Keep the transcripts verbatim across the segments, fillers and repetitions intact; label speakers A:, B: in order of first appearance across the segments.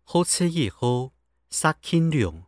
A: 好车也好，杀轻量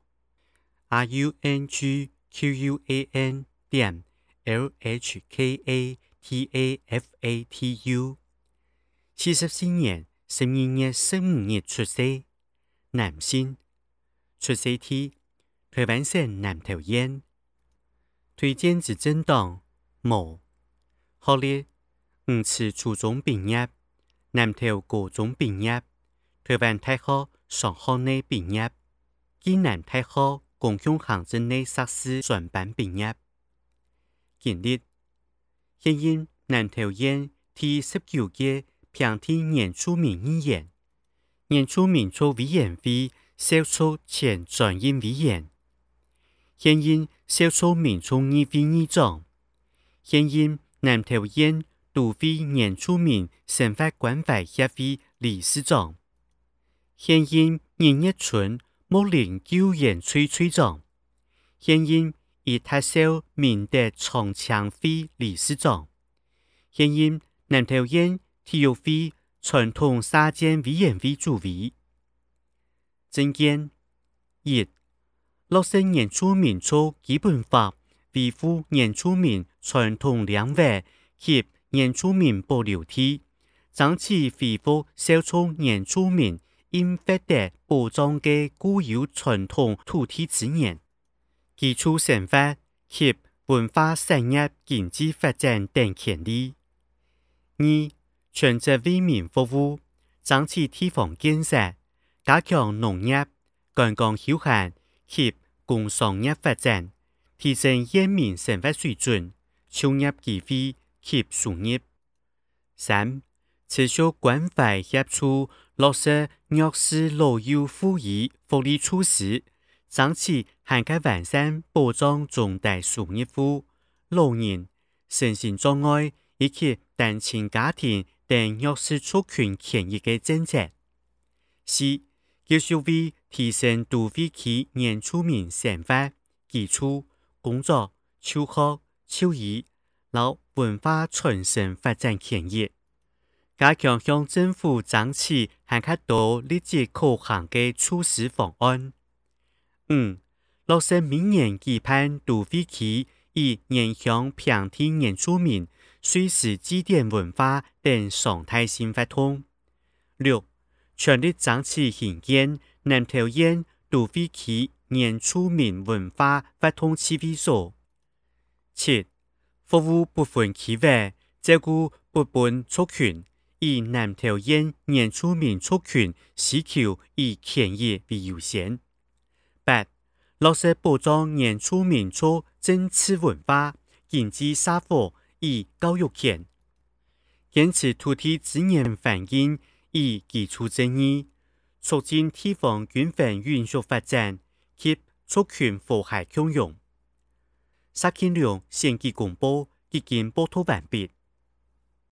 A: ，R U N G Q U A N 點 L H K A T A F A T U。四十四年十二月十五日出世，男性，出世地台灣省南投縣。推薦之政黨無，學歷五次初中畢業，南投高中畢業，台灣大學商學內畢業，暨南大學公共行政內碩士專班畢業。經歷現任南投縣第十九屆平地原住民議員、原住民族委員會少數前專任委員，現任少數民族議會議長，現任南投縣都會原住民生活關懷協會理事長，現任日月村木林救援處處長，現任伊塔少明德長槍會理事長，現任南投縣體育會傳統沙健委員會主委。政見一、落實原住民族基本法，維護原住民傳統良活及原住民保留地，爭取恢復少數原住民應獲得保障嘅固有傳統土地資源、基礎生活及文化產業經濟發展等權利。二、全責為民服務，爭取地方建設，加強農業、觀光休閒及工商業發展，提升人民生活水準、就業機會及收入。三、持續關懷協助落實弱勢老幼福祉福利措施，爭取涵蓋完善保障中低收入戶、老人、身心障礙以及單親家庭等弱勢族群權益嘅政策。四、繼續為提升都會區原住民生活、基礎、工作、就學、就醫和文化傳承發展權益，加強向政府爭取涵蓋到立即可行嘅措施方案。五、落實明年期盼都會區以影響平地原住民隨時祭典文化等常態性活動。六、全力爭取興建南投縣都會區原住民文化活動指揮所。七、服務不分區域，照顧不分族群，以南投縣原住民族群需求與權益為優先。八、落實保障原住民族政治文化、經濟社會與教育權，堅持土地資源環境與基礎正義，促進地方均衡永續發展及族群和諧共融。殺輕量選舉公報已經報導完畢。